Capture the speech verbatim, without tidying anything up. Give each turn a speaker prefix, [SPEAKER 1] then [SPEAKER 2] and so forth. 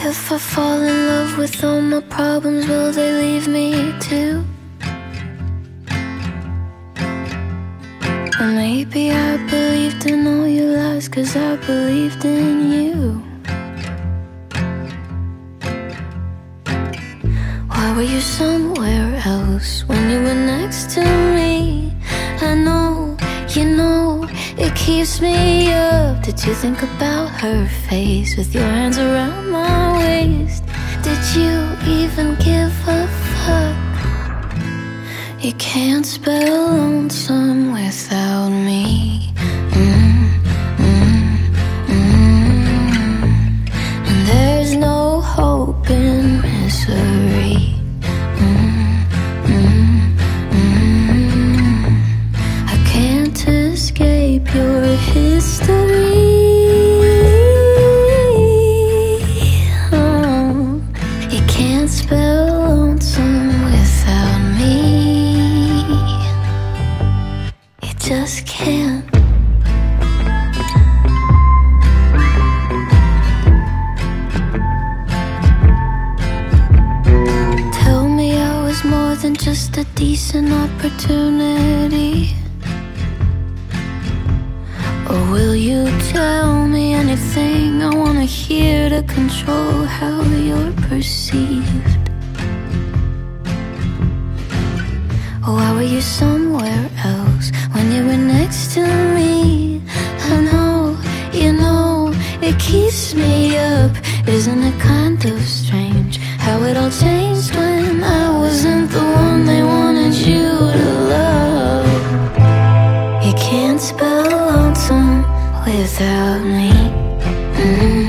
[SPEAKER 1] If I fall in love with all my problems, will they leave me too? Or maybe I believed in all your lies 'cause I believed in you. Why were you somewhere else when you were next to me? I know, you know, it keeps me up. Did you think about her face with your hands around my waist? Did you even give a fuck? You can't spell lonesome without me. mm, mm, mm. And there's no hope in misery. mm, mm, mm. I can't escape your history. oh, You can't spell lonesome without me. Just can't. Tell me I was more than just a decent opportunity. Or will you tell me anything I wanna hear to control how you're perceived? Or why were you somewhere else when you were next to me? I know, you know, it keeps me up. Isn't it kind of strange how it all changed when I wasn't the one they wanted you to love? You can't spell lonesome without me. mm.